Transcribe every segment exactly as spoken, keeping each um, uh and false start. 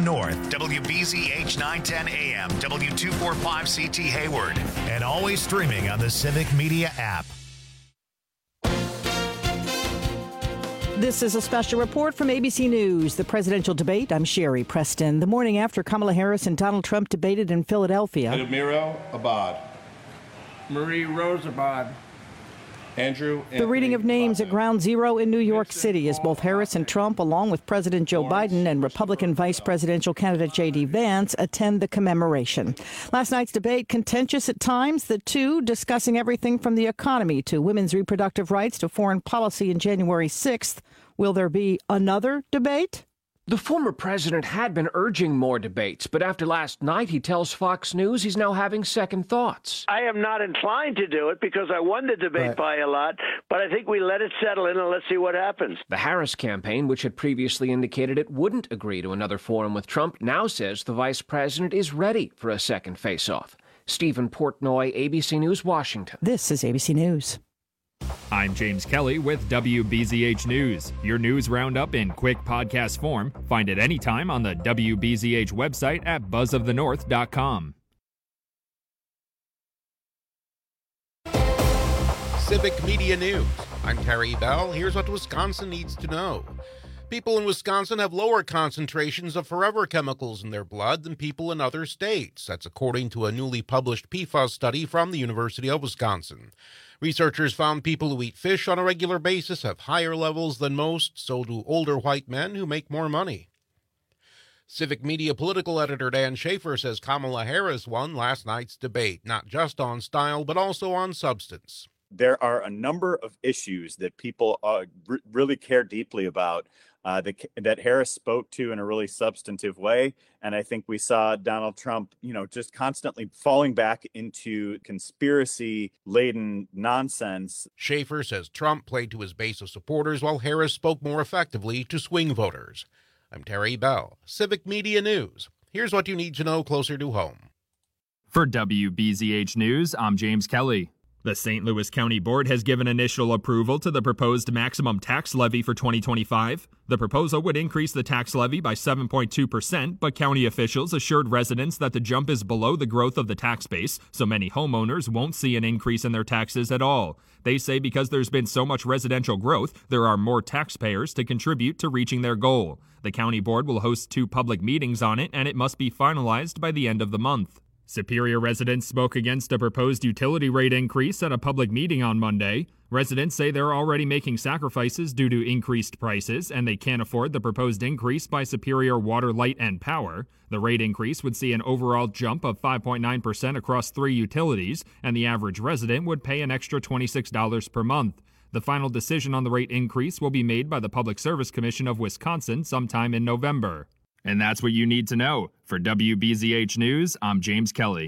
North, W B Z H nine ten A M, W two forty-five C T Hayward, and always streaming on the Civic Media app. This is a special report from A B C News, the presidential debate. I'm Sherry Preston. The morning after Kamala Harris and Donald Trump debated in Philadelphia. Admiral Abad. Marie Rose Abad. Andrew. The reading of names at Ground Zero in New York City as both Harris and Trump, along with President Joe Biden and Republican Vice Presidential candidate J D. Vance, attend the commemoration. Last night's debate, contentious at times, the two discussing everything from the economy to women's reproductive rights to foreign policy in January sixth. Will there be another debate? The former president had been urging more debates, but after last night, he tells Fox News he's now having second thoughts. I am not inclined to do it because I won the debate right. by a lot, but I think we let it settle in and let's see what happens. The Harris campaign, which had previously indicated it wouldn't agree to another forum with Trump, now says the vice president is ready for a second face-off. Stephen Portnoy, A B C News, Washington. This is A B C News. I'm James Kelly with W B Z H News. Your news roundup in quick podcast form. Find it anytime on the W B Z H website at buzz of the north dot com. Civic Media News. I'm Terry Bell. Here's what Wisconsin needs to know. People in Wisconsin have lower concentrations of forever chemicals in their blood than people in other states. That's according to a newly published P FAS study from the University of Wisconsin. Researchers found people who eat fish on a regular basis have higher levels than most, so do older white men who make more money. Civic Media political editor Dan Schaefer says Kamala Harris won last night's debate, not just on style, but also on substance. There are a number of issues that people uh, r- really care deeply about uh, that, that Harris spoke to in a really substantive way. And I think we saw Donald Trump, you know, just constantly falling back into conspiracy-laden nonsense. Schaefer says Trump played to his base of supporters while Harris spoke more effectively to swing voters. I'm Terry Bell, Civic Media News. Here's what you need to know closer to home. For W B Z H News, I'm James Kelly. The Saint Louis County Board has given initial approval to the proposed maximum tax levy for twenty twenty-five. The proposal would increase the tax levy by seven point two percent, but county officials assured residents that the jump is below the growth of the tax base, so many homeowners won't see an increase in their taxes at all. They say because there's been so much residential growth, there are more taxpayers to contribute to reaching their goal. The county board will host two public meetings on it, and it must be finalized by the end of the month. Superior residents spoke against a proposed utility rate increase at a public meeting on Monday. Residents say they're already making sacrifices due to increased prices, and they can't afford the proposed increase by Superior Water, Light, and Power. The rate increase would see an overall jump of five point nine percent across three utilities, and the average resident would pay an extra twenty-six dollars per month. The final decision on the rate increase will be made by the Public Service Commission of Wisconsin sometime in November. And that's what you need to know. For W B Z H News, I'm James Kelly.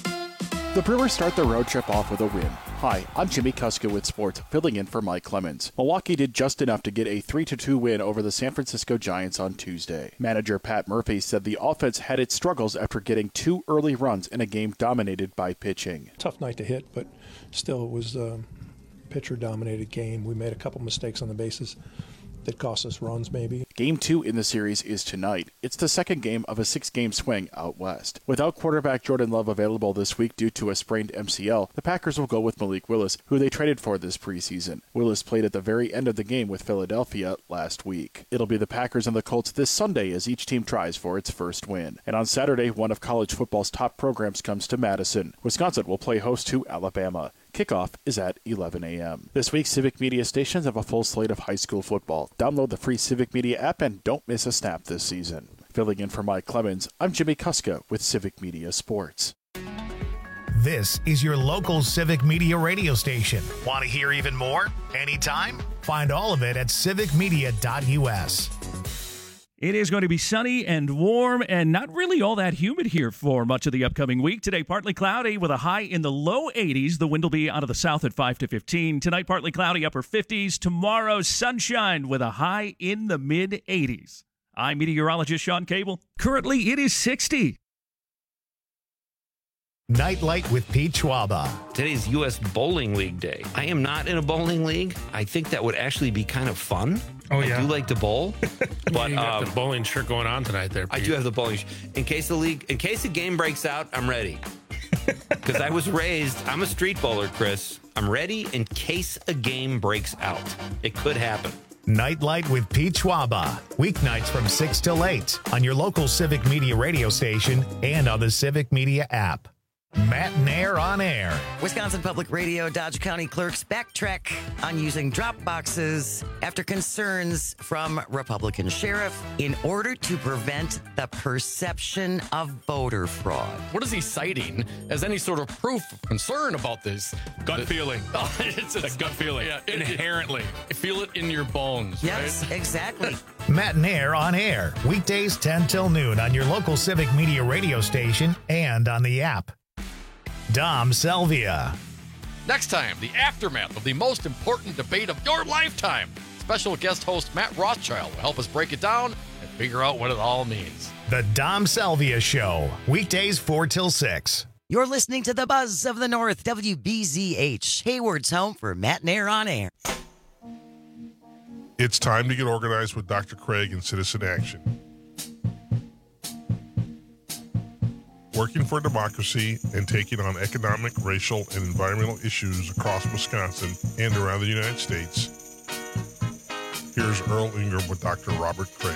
The Brewers start their road trip off with a win. Hi, I'm Jimmy Kuska with sports, filling in for Mike Clemens. Milwaukee did just enough to get a three to two win over the San Francisco Giants on Tuesday. Manager Pat Murphy said the offense had its struggles after getting two early runs in a game dominated by pitching. Tough night to hit, but still it was a pitcher-dominated game. We made a couple mistakes on the bases that cost us runs, maybe. Game two in the series is tonight. It's the second game of a six-game swing out west. Without quarterback Jordan Love available this week due to a sprained M C L, the Packers will go with Malik Willis, who they traded for this preseason. Willis played at the very end of the game with Philadelphia last week. It'll be the Packers and the Colts this Sunday as each team tries for its first win. And on Saturday, one of college football's top programs comes to Madison. Wisconsin will play host to Alabama. Kickoff is at eleven a.m. This week, Civic Media stations have a full slate of high school football. Download the free Civic Media app and don't miss a snap this season. Filling in for Mike Clemens, I'm Jimmy Kuska with Civic Media Sports. This is your local Civic Media radio station. Want to hear even more? Anytime? Find all of it at civic media dot u s. It is going to be sunny and warm and not really all that humid here for much of the upcoming week. Today, partly cloudy with a high in the low eighties. The wind will be out of the south at five to fifteen. Tonight, partly cloudy, upper fifties. Tomorrow, sunshine with a high in the mid eighties. I'm meteorologist Sean Cable. Currently, it is sixty. Nightlight with Pete Schwaba. Today's U S Bowling League Day. I am not in a bowling league. I think that would actually be kind of fun. Oh, I yeah. do like to bowl, but you got um, the bowling shirt going on tonight there, Pete. I do have the bowling. Sh- in case the league, in case the game breaks out, I'm ready. Because I was raised, I'm a street bowler, Chris. I'm ready in case a game breaks out. It could happen. Nightlight with Pete Schwaba. Weeknights from six till eight on your local Civic Media radio station and on the Civic Media app. Matt Nair on air. Wisconsin Public Radio Dodge County clerks backtrack on using drop boxes after concerns from Republican sheriff in order to prevent the perception of voter fraud. What is he citing as any sort of proof of concern about this? Gut the, feeling. Oh, it's a gut feeling. Yeah, it, inherently. It, feel it in your bones. Yes, right? exactly. Matt Nair on air. Weekdays ten till noon on your local Civic Media radio station and on the app. Dom Selvia. Next time, the aftermath of the most important debate of your lifetime. Special guest host Matt Rothschild will help us break it down and figure out what it all means. The Dom Selvia Show. Weekdays four till six. You're listening to the Buzz of the North, W B Z H, Hayward's home for Matt Nair on air. It's time to get organized with Doctor Craig and Citizen Action. Working for democracy and taking on economic, racial, and environmental issues across Wisconsin and around the United States. Here's Earl Ingram with Doctor Robert Craig.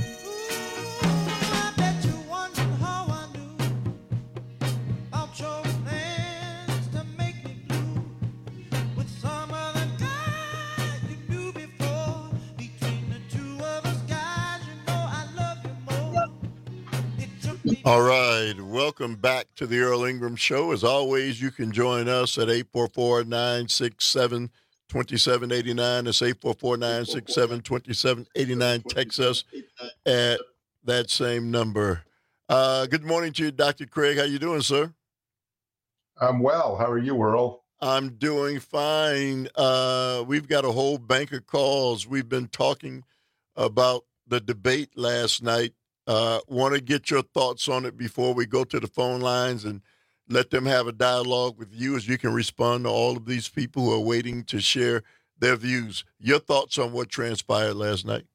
All right, welcome back to the Earl Ingram Show. As always, you can join us at eight four four, nine six seven, two seven eight nine. That's eight four four, nine six seven, two seven eight nine. Text us at that same number. Uh, good morning to you, Doctor Craig. How you doing, sir? I'm well. How are you, Earl? I'm doing fine. Uh, we've got a whole bank of calls. We've been talking about the debate last night. Uh, want to get your thoughts on it before we go to the phone lines and let them have a dialogue with you as you can respond to all of these people who are waiting to share their views. Your thoughts on what transpired last night?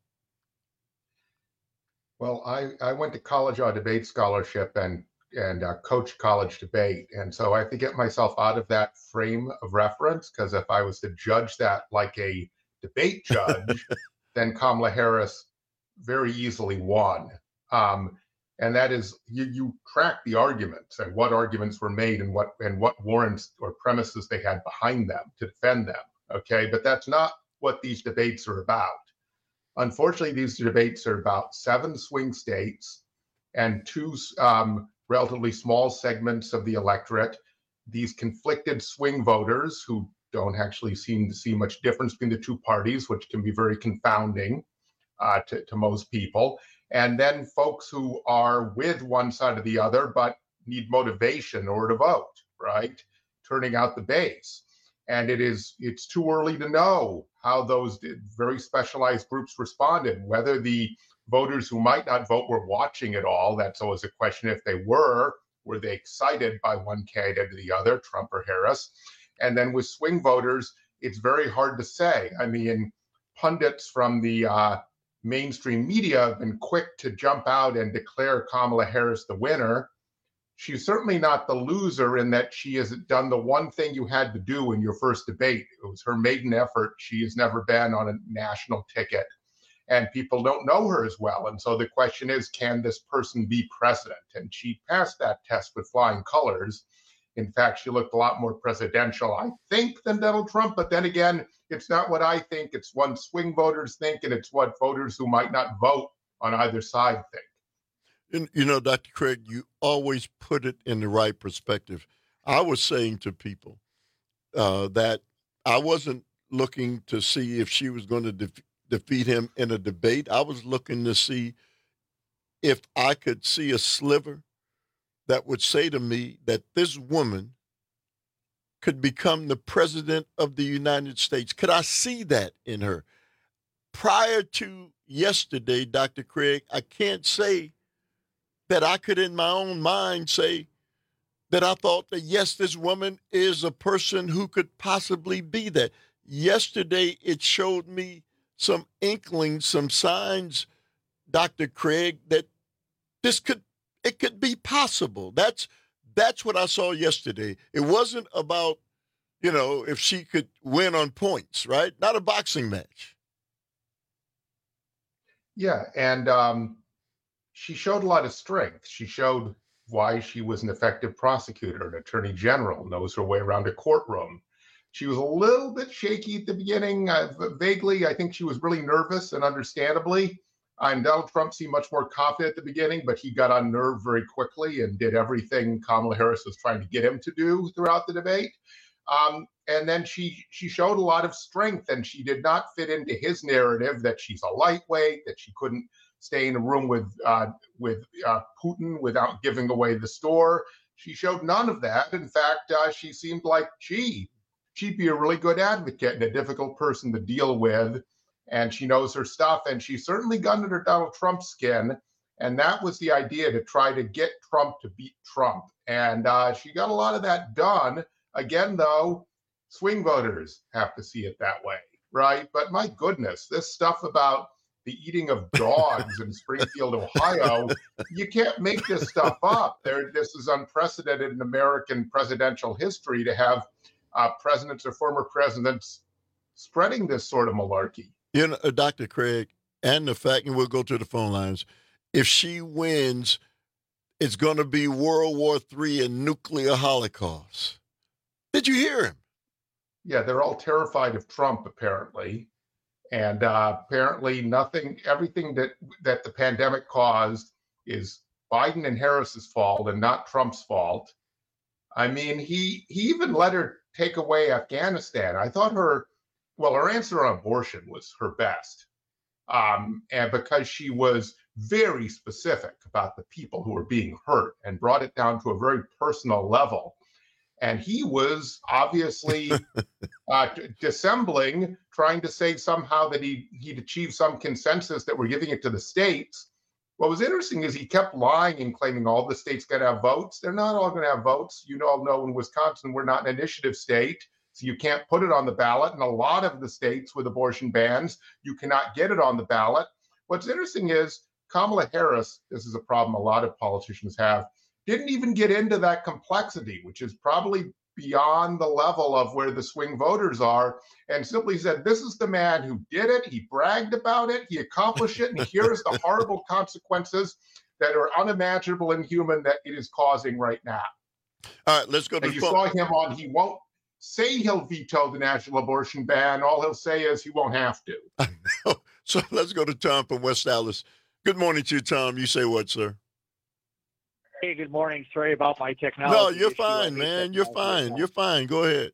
Well, I, I went to college on a debate scholarship and, and uh, coached college debate. And so I have to get myself out of that frame of reference, because if I was to judge that like a debate judge, then Kamala Harris very easily won. Um, and that is, you, you track the arguments and what arguments were made and what and what warrants or premises they had behind them to defend them. Okay, but that's not what these debates are about. Unfortunately, these debates are about seven swing states and two um, relatively small segments of the electorate. These conflicted swing voters who don't actually seem to see much difference between the two parties, which can be very confounding uh, to, to most people. And then folks who are with one side or the other, but need motivation in order to vote, right? Turning out the base. And it is, it's too early to know how those very specialized groups responded, whether the voters who might not vote were watching it all. That's always a question. If they were, were they excited by one candidate or the other, Trump or Harris? And then with swing voters, it's very hard to say. I mean, pundits from the uh, mainstream media have been quick to jump out and declare Kamala Harris the winner. She's certainly not the loser in that she has done the one thing you had to do in your first debate. It was her maiden effort. She has never been on a national ticket, and people don't know her as well. And so the question is, can this person be president? And she passed that test with flying colors. In fact, she looked a lot more presidential, I think, than Donald Trump. But then again, it's not what I think. It's what swing voters think, and it's what voters who might not vote on either side think. And, you know, Doctor Craig, you always put it in the right perspective. I was saying to people uh, that I wasn't looking to see if she was going to de- defeat him in a debate. I was looking to see if I could see a sliver that would say to me that this woman could become the president of the United States. Could I see that in her? Prior to yesterday, Doctor Craig, I can't say that I could in my own mind say that I thought that, yes, this woman is a person who could possibly be that. Yesterday, it showed me some inklings, some signs, Doctor Craig, that this could it could be possible. That's that's what I saw yesterday. It wasn't about, you know, if she could win on points, right? Not a boxing match. Yeah, and um, she showed a lot of strength. She showed why she was an effective prosecutor, an attorney general, knows her way around a courtroom. She was a little bit shaky at the beginning, uh, vaguely. I think she was really nervous, and understandably. And Donald Trump seemed much more confident at the beginning, but he got unnerved very quickly and did everything Kamala Harris was trying to get him to do throughout the debate. Um, and then she she showed a lot of strength, and she did not fit into his narrative that she's a lightweight, that she couldn't stay in a room with uh, with uh, Putin without giving away the store. She showed none of that. In fact, uh, she seemed like, gee, she'd be a really good advocate and a difficult person to deal with. And she knows her stuff. And she certainly got under Donald Trump's skin. And that was the idea, to try to get Trump to beat Trump. And uh, she got a lot of that done. Again, though, swing voters have to see it that way, right? But my goodness, this stuff about the eating of dogs in Springfield, Ohio, you can't make this stuff up. There, this is unprecedented in American presidential history to have uh, presidents or former presidents spreading this sort of malarkey. You know, uh, Doctor Craig, and the fact, and we'll go to the phone lines, if she wins, it's going to be World War Three and nuclear holocaust. Did you hear him? Yeah, they're all terrified of Trump, apparently. And uh, apparently nothing, everything that, that the pandemic caused is Biden and Harris's fault and not Trump's fault. I mean, he he even let her take away Afghanistan. I thought her, well, her answer on abortion was her best. Um, and because she was very specific about the people who were being hurt and brought it down to a very personal level. And he was obviously uh, dissembling, trying to say somehow that he, he'd achieved some consensus that we're giving it to the states. What was interesting is he kept lying and claiming all the states got to have votes. They're not all going to have votes. You all know in Wisconsin, we're not an initiative state, so you can't put it on the ballot. And a lot of the states with abortion bans, you cannot get it on the ballot. What's interesting is Kamala Harris, this is a problem a lot of politicians have, didn't even get into that complexity, which is probably beyond the level of where the swing voters are, and simply said, this is the man who did it. He bragged about it. He accomplished it. And here's the horrible consequences that are unimaginable and inhuman that it is causing right now. All right, let's go to and the you phone. saw him on, he won't say he'll veto the national abortion ban. All he'll say is he won't have to. So let's go to Tom from West Dallas. Good morning to you, Tom. You say what, sir? Hey, good morning. Sorry about my technology. No, you're issue. fine, man. You're fine. You're fine. Go ahead.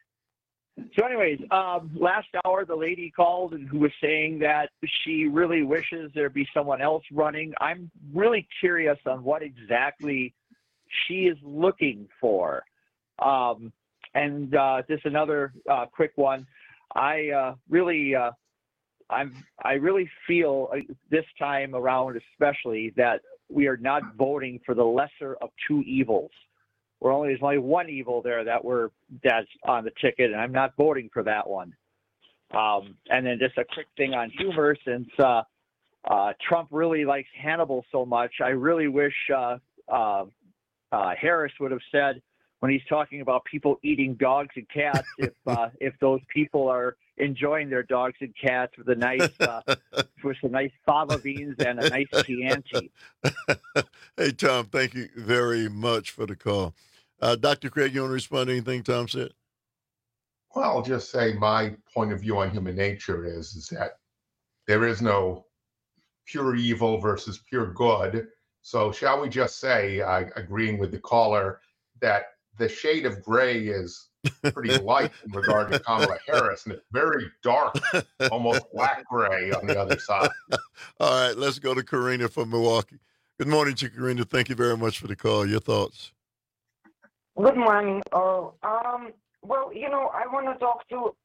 So anyways, um, last hour, the lady called and who was saying that she really wishes there'd be someone else running. I'm really curious on what exactly she is looking for. Um, and uh, just another uh, quick one. I uh, really, uh, I'm, I really feel uh, this time around, especially, that we are not voting for the lesser of two evils. We're only there's only one evil there that we're that's on the ticket, and I'm not voting for that one. Um, and then just a quick thing on humor, since uh, uh, Trump really likes Hannibal so much, I really wish uh, uh, uh, Harris would have said when he's talking about people eating dogs and cats, if uh, if those people are enjoying their dogs and cats with a nice uh, with some nice fava beans and a nice Chianti. Hey, Tom, thank you very much for the call. Uh, Doctor Craig, you want to respond to anything Tom said? Well, I'll just say my point of view on human nature is, is that there is no pure evil versus pure good. So shall we just say, uh, agreeing with the caller, that the shade of gray is pretty light in regard to Kamala Harris, and it's very dark, almost black gray on the other side. All right, let's go to Karina from Milwaukee. Good morning to you, Karina. Thank you very much for the call. Your thoughts? Good morning, Earl. Um, well, you know, I want to talk to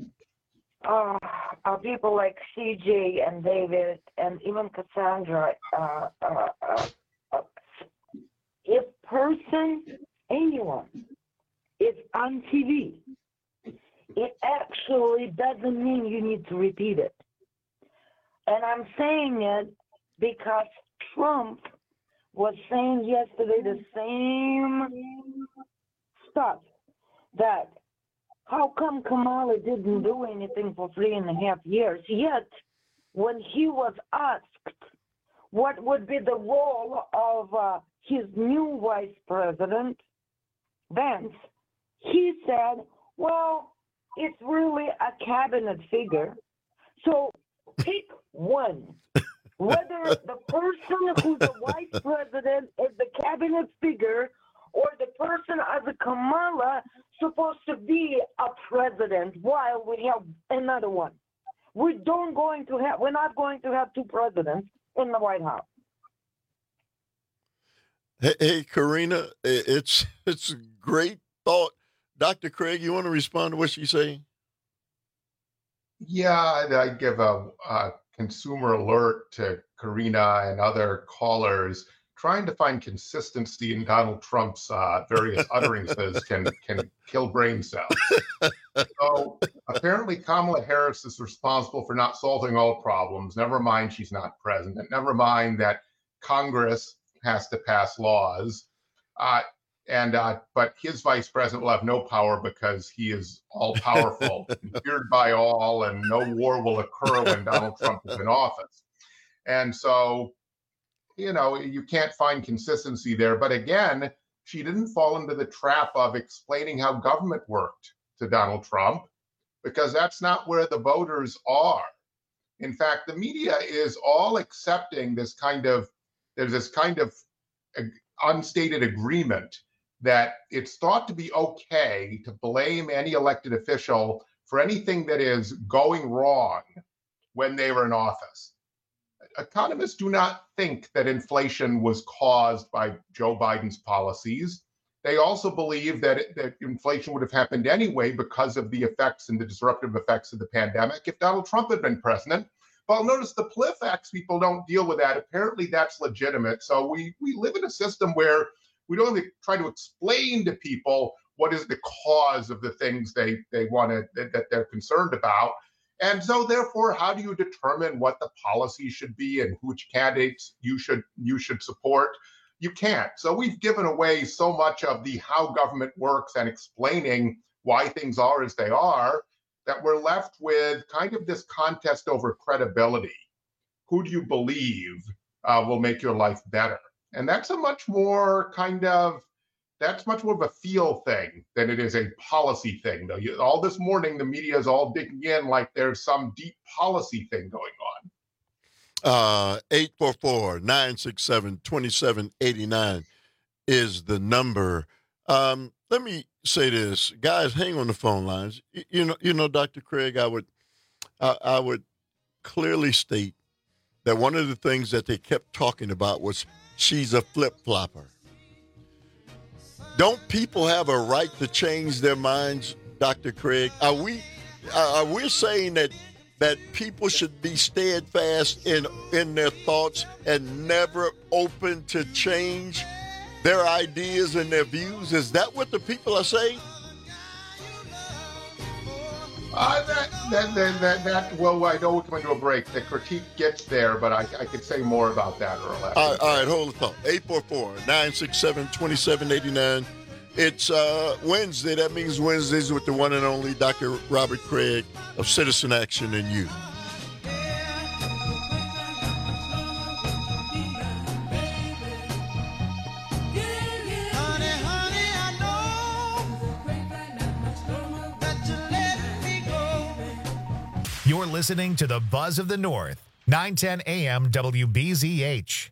uh, uh, people like C J and David and even Cassandra. Uh, uh, uh, uh, if person, anyone, is on T V, it actually doesn't mean you need to repeat it. And I'm saying it because Trump was saying yesterday the same stuff, that how come Kamala didn't do anything for three and a half years? Yet, when he was asked what would be the role of uh, his new vice president, Vance, he said, well, it's really a cabinet figure. So pick one. Whether the person who's the vice president is the cabinet figure or the person as a Kamala supposed to be a president while we have another one. We don't going to have, we're not going to have two presidents in the White House. Hey, hey Karina, it's it's a great thought. Doctor Craig, you want to respond to what she's saying? Yeah, I'd, I'd give a, a consumer alert to Karina and other callers. Trying to find consistency in Donald Trump's uh, various utterances can can kill brain cells. So apparently Kamala Harris is responsible for not solving all problems. Never mind she's not president. Never mind that Congress has to pass laws. Uh, and uh, but his vice president will have no power because he is all powerful, feared by all, and no war will occur when Donald Trump is in office. And so, you know, you can't find consistency there. But again, she didn't fall into the trap of explaining how government worked to Donald Trump, because that's not where the voters are. In fact, the media is all accepting this kind of, there's this kind of unstated agreement that it's thought to be okay to blame any elected official for anything that is going wrong when they were in office. Economists do not think that inflation was caused by Joe Biden's policies. They also believe that, it, that inflation would have happened anyway because of the effects and the disruptive effects of the pandemic if Donald Trump had been president. Well, notice the PolitiFacts people don't deal with that. Apparently that's legitimate. So we, we live in a system where we don't really try to explain to people what is the cause of the things they, they want to, that, that they're concerned about. And so, therefore, how do you determine what the policy should be and which candidates you should you should support? You can't. So we've given away so much of the how government works and explaining why things are as they are that we're left with kind of this contest over credibility. Who do you believe uh, will make your life better? And that's a much more kind of That's much more of a feel thing than it is a policy thing, though. You, all this morning, the media is all digging in like there's some deep policy thing going on. Uh, eight four four, nine six seven, two seven eight nine is the number. Um, let me say this. Guys, hang on the phone lines. You, you know, you know, Doctor Craig, I would, I, I would clearly state that one of the things that they kept talking about was she's a flip-flopper. Don't people have a right to change their minds, Doctor Craig? Are we are we saying that that people should be steadfast in in their thoughts and never open to change their ideas and their views? Is that what the people are saying? Uh, that, that, that, that, that, well, I know we're coming to a break. The critique gets there, but I, I could say more about that, Earl. All right, all right, hold the thought. eight four four, nine six seven, two seven eight nine. It's uh, Wednesday. That means Wednesdays with the one and only Doctor Robert Craig of Citizen Action and You. You're listening to the Buzz of the North, nine ten A M W B Z H.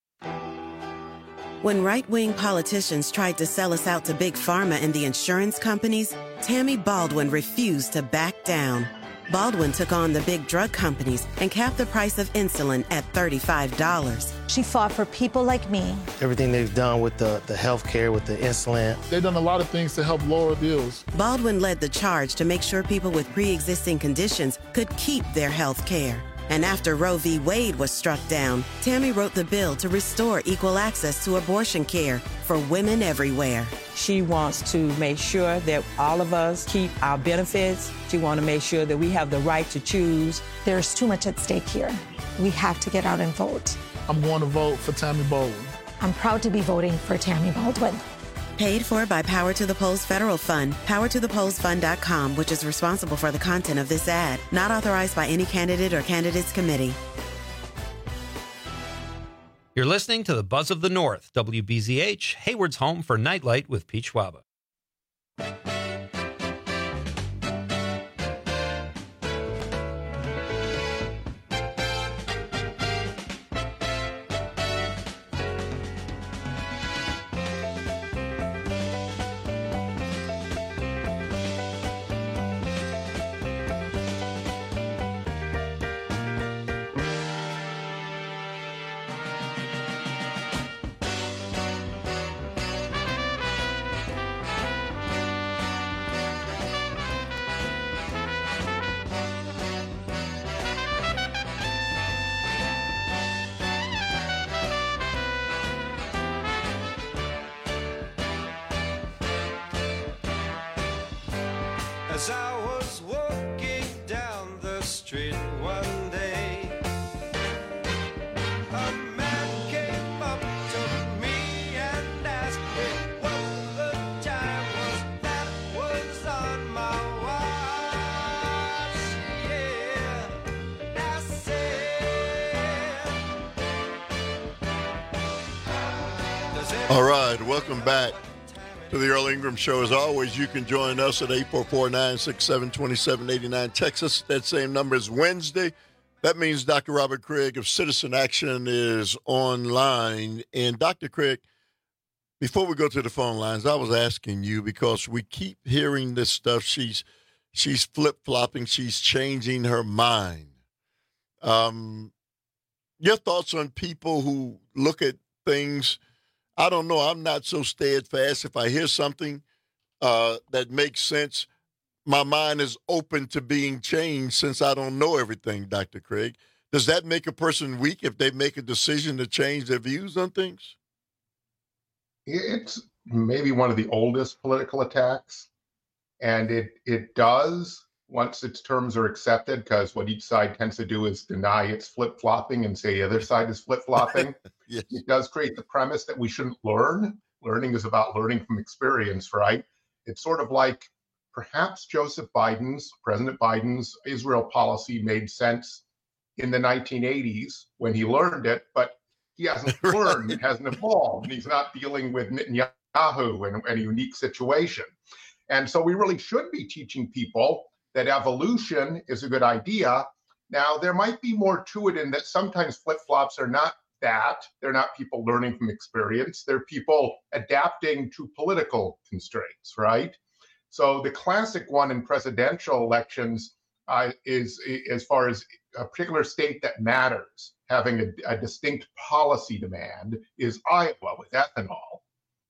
When right-wing politicians tried to sell us out to Big Pharma and the insurance companies, Tammy Baldwin refused to back down. Baldwin took on the big drug companies and capped the price of insulin at thirty-five dollars. She fought for people like me. Everything they've done with the, the health care, with the insulin. They've done a lot of things to help lower bills. Baldwin led the charge to make sure people with pre-existing conditions could keep their health care. And after Roe v. Wade was struck down, Tammy wrote the bill to restore equal access to abortion care for women everywhere. She wants to make sure that all of us keep our benefits. She wants to make sure that we have the right to choose. There's too much at stake here. We have to get out and vote. I'm going to vote for Tammy Baldwin. I'm proud to be voting for Tammy Baldwin. Paid for by Power to the Polls Federal Fund, power to the polls fund dot com, which is responsible for the content of this ad. Not authorized by any candidate or candidates committee. You're listening to the Buzz of the North, W B Z H, Hayward's home for Nightlight with Pete Schwaba. As I was walking down the street one day, a man came up to me and asked me what the time was that was on my watch. Yeah, I said, All right, welcome back to the Earl Ingram Show. As always, you can join us at eight four four, nine six seven, two seven eight nine. Text us. That same number is Wednesday. That means Doctor Robert Craig of Citizen Action is online. And Doctor Craig, before we go to the phone lines, I was asking you because we keep hearing this stuff. She's she's flip-flopping. She's changing her mind. Um, your thoughts on people who look at things, I don't know. I'm not so steadfast. If I hear something uh, that makes sense, my mind is open to being changed since I don't know everything, Doctor Craig. Does that make a person weak if they make a decision to change their views on things? It's maybe one of the oldest political attacks, and it it does once its terms are accepted, because what each side tends to do is deny it's flip-flopping and say the other side is flip-flopping. Yes. It does create the premise that we shouldn't learn. Learning is about learning from experience, right? It's sort of like perhaps Joseph Biden's, President Biden's Israel policy made sense in the nineteen eighties when he learned it, but he hasn't learned, it hasn't evolved, and he's not dealing with Netanyahu in, in a unique situation. And so we really should be teaching people that evolution is a good idea. Now, there might be more to it in that sometimes flip-flops are not that. They're not people learning from experience. They're people adapting to political constraints, right? So the classic one in presidential elections uh, is, as far as a particular state that matters, having a, a distinct policy demand, is Iowa with ethanol.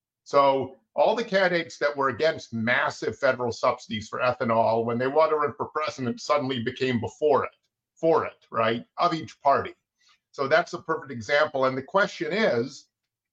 So all the candidates that were against massive federal subsidies for ethanol, when they wanted to run for president, suddenly became before it, for it, right, of each party. So that's a perfect example. And the question is,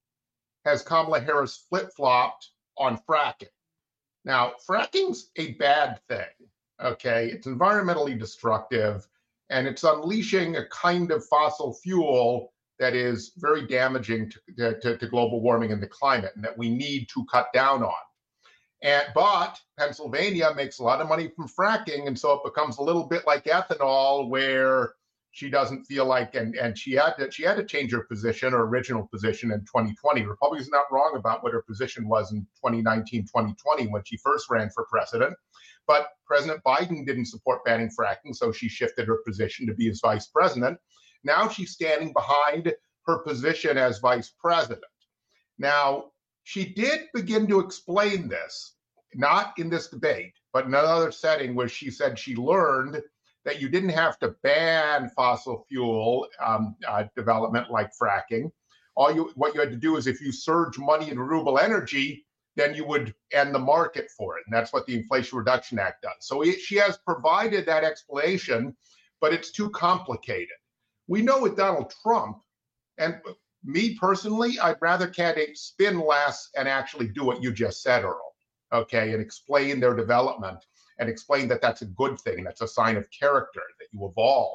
has Kamala Harris flip-flopped on fracking? Now, fracking's a bad thing, okay? It's environmentally destructive, and it's unleashing a kind of fossil fuel that is very damaging to, to, to global warming and the climate, and that we need to cut down on. And but Pennsylvania makes a lot of money from fracking, and so it becomes a little bit like ethanol, where she doesn't feel like, and and she had to she had to change her position, her original position in twenty twenty. Republicans are not wrong about what her position was in twenty nineteen, twenty twenty when she first ran for president. But President Biden didn't support banning fracking, so she shifted her position to be his vice president. Now she's standing behind her position as vice president. Now, she did begin to explain this, not in this debate, but in another setting where she said she learned that you didn't have to ban fossil fuel um, uh, development like fracking. All you, what you had to do is if you surge money in renewable energy, then you would end the market for it. And that's what the Inflation Reduction Act does. So it, she has provided that explanation, but it's too complicated. We know with Donald Trump, and me personally, I'd rather candidates spin less and actually do what you just said, Earl, okay, and explain their development and explain that that's a good thing. That's a sign of character, that you evolve,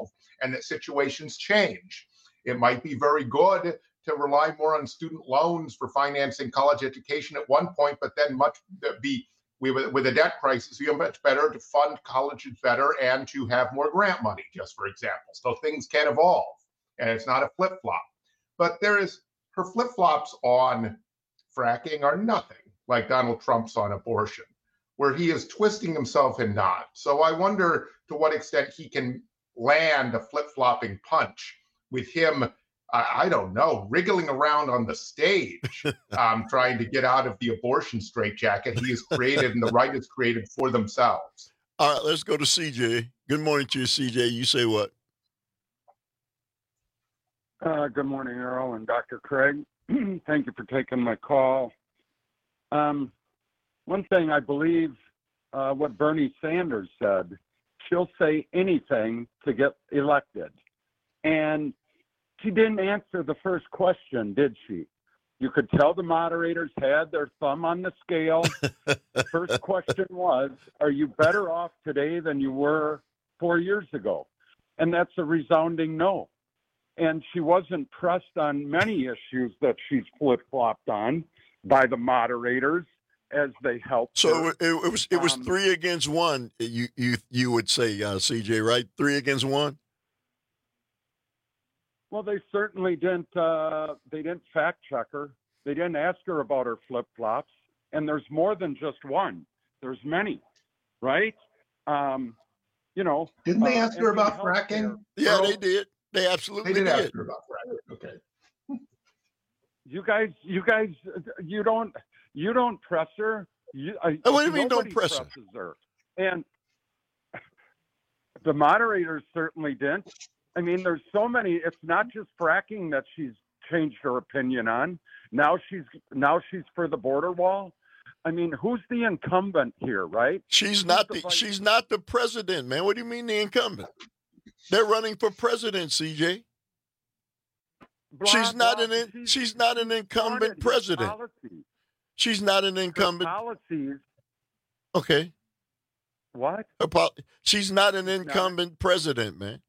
and that situations change. It might be very good to rely more on student loans for financing college education at one point, but then much be with, with a debt crisis, be much better to fund colleges better and to have more grant money, just for example. So things can evolve, and it's not a flip-flop. But there is, her flip-flops on fracking are nothing like Donald Trump's on abortion, where he is twisting himself in knots. So I wonder to what extent he can land a flip-flopping punch with him, I, I don't know, wriggling around on the stage, um, trying to get out of the abortion straitjacket he has created and the right has created for themselves. All right, let's go to C J. Good morning to you, C J. You say what? Uh, good morning, Earl and Doctor Craig. Thank you for taking my call. Um, one thing I believe uh, what Bernie Sanders said, she'll say anything to get elected. And she didn't answer the first question, did she? You could tell the moderators had their thumb on the scale. The first question was, are you better off today than you were four years ago? And that's a resounding no. And she wasn't pressed on many issues that she's flip-flopped on by the moderators as they helped So her. it, it was it was Um, three against one. You you you would say, uh, C J, right? Three against one. Well, they certainly didn't. Uh, they didn't fact check her. They didn't ask her about her flip flops. And there's more than just one. There's many, right? Um, you know. Didn't they uh, ask her and about the fracking? healthcare- Yeah, they did. They absolutely They did did. ask her about fracking. Okay. You guys, you guys, you don't, you don't press her. You, uh, Oh, what do you mean don't nobody press her? presses her? And the moderators certainly didn't. I mean, there's so many. It's not just fracking that she's changed her opinion on. Now she's now she's for the border wall. I mean, who's the incumbent here, right? She's not the she's not the president, man. What do you mean the incumbent? They're running for president, C J. Blah, she's not blah. an in, she's not an incumbent Her president. policies. She's not an incumbent. Her policies. Okay. What? Her pol- she's not an incumbent president, man.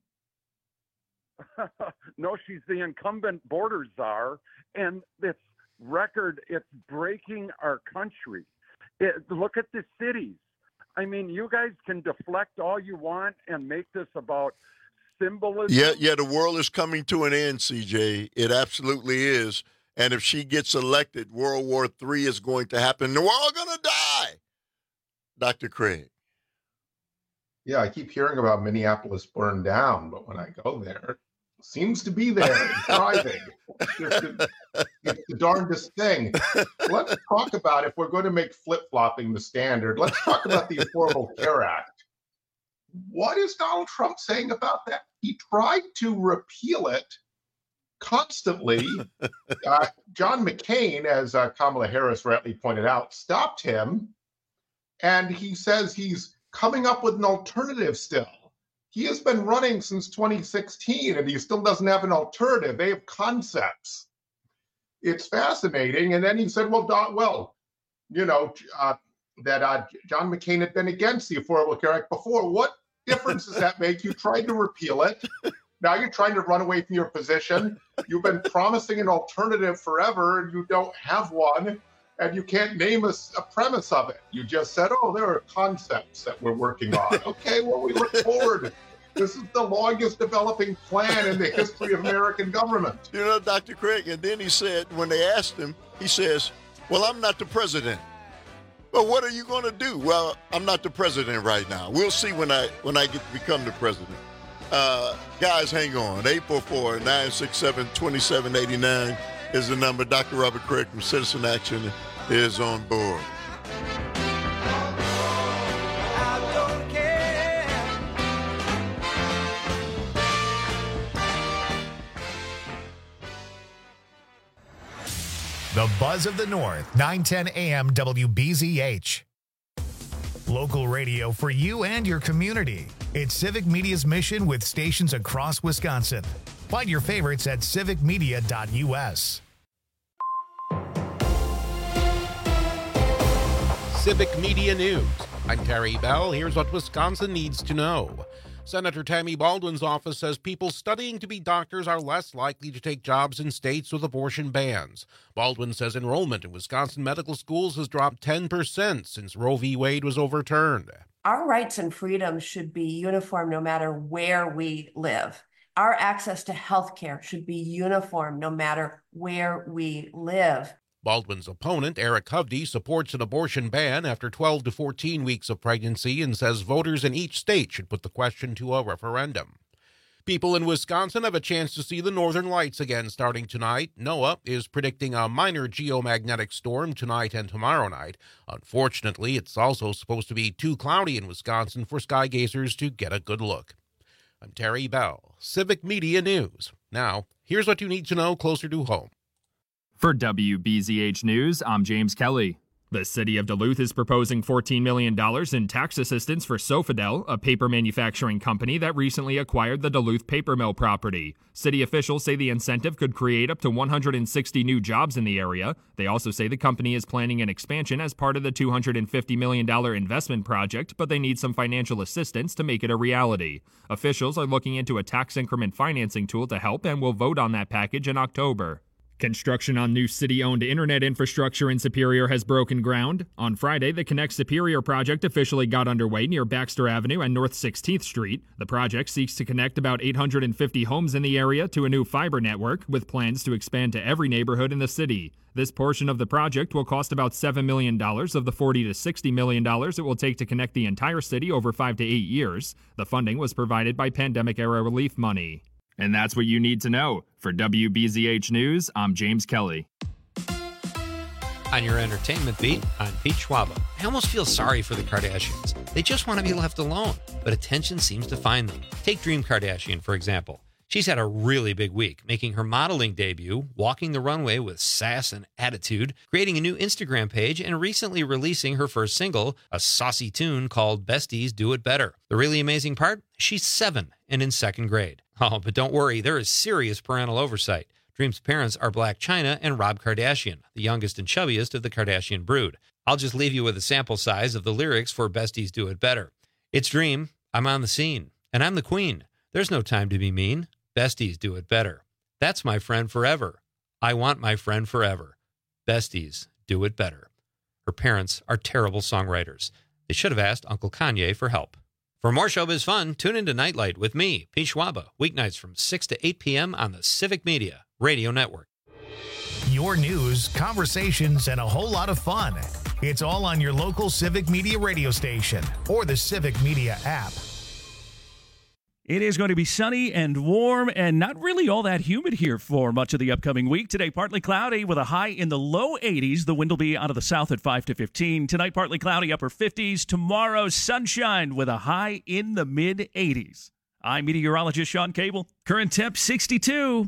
No, she's the incumbent border czar, and this record, it's breaking our country. It, look at the cities. I mean, you guys can deflect all you want and make this about symbolism. Yeah, yeah, the world is coming to an end, C J. It absolutely is. And if she gets elected, World War Three is going to happen. We're all going to die. Doctor Craig. Yeah, I keep hearing about Minneapolis burned down, but when I go there, it seems to be there and thriving. It's, the, it's the darndest thing. Let's talk about, if we're going to make flip-flopping the standard, let's talk about the Affordable Care Act. What is Donald Trump saying about that? He tried to repeal it constantly. Uh, John McCain, as uh, Kamala Harris rightly pointed out, stopped him, and he says he's coming up with an alternative still. He has been running since twenty sixteen, and he still doesn't have an alternative. They have concepts. It's fascinating. And then he said, well, Don, well, you know, uh, that uh, John McCain had been against the Affordable Care Act before. What difference does that make? You tried to repeal it. Now you're trying to run away from your position. You've been promising an alternative forever, and you don't have one. And you can't name a, a premise of it. You just said, oh, there are concepts that we're working on. Okay, well, we look forward. This is the longest developing plan in the history of American government. You know, Doctor Craig, and then he said, when they asked him, he says, well, I'm not the president. Well, what are you going to do? Well, I'm not the president right now. We'll see when I when I get to become the president. Uh, guys, hang on. eight four four, nine six seven, two seven eight nine is the number. Doctor Robert Craig from Citizen Action is on board. The Buzz of the North, nine ten A M W B Z H. Local radio for you and your community. It's Civic Media's mission with stations across Wisconsin. Find your favorites at civic media dot U S. Civic Media News. I'm Terry Bell. Here's what Wisconsin needs to know. Senator Tammy Baldwin's office says people studying to be doctors are less likely to take jobs in states with abortion bans. Baldwin says enrollment in Wisconsin medical schools has dropped ten percent since Roe v. Wade was overturned. Our rights and freedoms should be uniform no matter where we live. Our access to health care should be uniform no matter where we live. Baldwin's opponent, Eric Hovde, supports an abortion ban after twelve to fourteen weeks of pregnancy and says voters in each state should put the question to a referendum. People in Wisconsin have a chance to see the northern lights again starting tonight. NOAA is predicting a minor geomagnetic storm tonight and tomorrow night. Unfortunately, it's also supposed to be too cloudy in Wisconsin for sky gazers to get a good look. I'm Terry Bell, Civic Media News. Now, here's what you need to know closer to home. For W B Z H News, I'm James Kelly. The city of Duluth is proposing fourteen million dollars in tax assistance for Sofidel, a paper manufacturing company that recently acquired the Duluth paper mill property. City officials say the incentive could create up to one hundred sixty new jobs in the area. They also say the company is planning an expansion as part of the two hundred fifty million dollars investment project, but they need some financial assistance to make it a reality. Officials are looking into a tax increment financing tool to help and will vote on that package in October. Construction on new city-owned internet infrastructure in Superior has broken ground. On Friday, the Connect Superior project officially got underway near Baxter Avenue and North sixteenth Street. The project seeks to connect about eight hundred fifty homes in the area to a new fiber network, with plans to expand to every neighborhood in the city. This portion of the project will cost about seven million dollars of the forty to sixty million dollars it will take to connect the entire city over five to eight years. The funding was provided by pandemic-era relief money. And that's what you need to know. For W B Z H News, I'm James Kelly. On your entertainment beat, I'm Pete Schwaba. I almost feel sorry for the Kardashians. They just want to be left alone, but attention seems to find them. Take Dream Kardashian, for example. She's had a really big week, making her modeling debut, walking the runway with sass and attitude, creating a new Instagram page, and recently releasing her first single, a saucy tune called Besties Do It Better. The really amazing part? She's seven and in second grade. Oh, but don't worry, there is serious parental oversight. Dream's parents are Blac Chyna and Rob Kardashian, the youngest and chubbiest of the Kardashian brood. I'll just leave you with a sample size of the lyrics for Besties Do It Better. It's Dream, I'm on the scene, and I'm the queen. There's no time to be mean. Besties do it better. That's my friend forever. I want my friend forever. Besties do it better. Her parents are terrible songwriters. They should have asked Uncle Kanye for help. For more showbiz fun, tune into Nightlight with me, Pete Schwaba, weeknights from six to eight p.m. on the Civic Media Radio Network. Your news, conversations, and a whole lot of fun. It's all on your local Civic Media radio station or the Civic Media app. It is going to be sunny and warm and not really all that humid here for much of the upcoming week. Today, partly cloudy with a high in the low eighties. The wind will be out of the south at five to fifteen. Tonight, partly cloudy, upper fifties. Tomorrow, sunshine with a high in the mid eighties. I'm meteorologist Sean Cable. Current temp sixty-two.